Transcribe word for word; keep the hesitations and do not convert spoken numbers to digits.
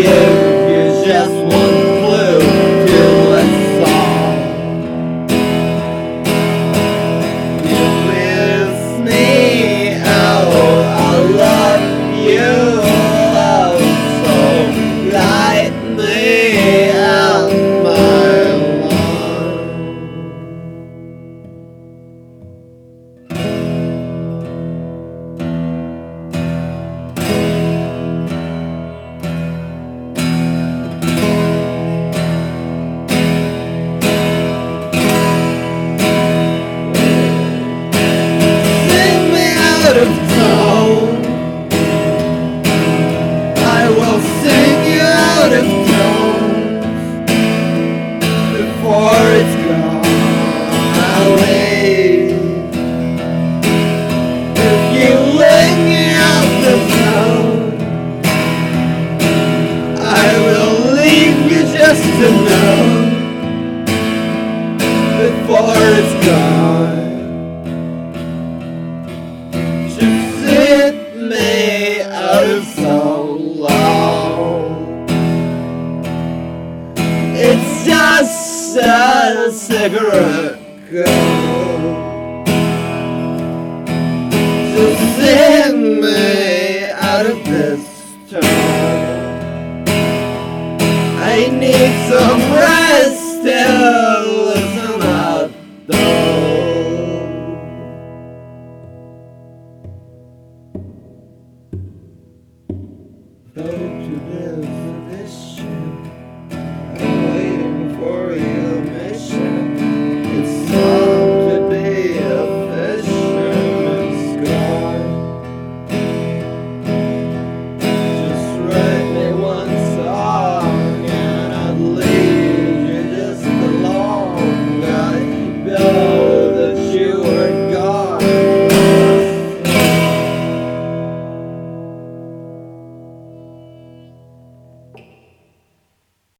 give you just one clue to a song. You miss me, oh, I love you, love, so light me out my lawn. Out of tone, I will sing you out of tone before it's gone away. If you let me out the tone, I will leave you just to know before it's gone. Sit me out of so long. It's just a cigarette go. So send me out of this town. I need some rest to listen out though. Go to this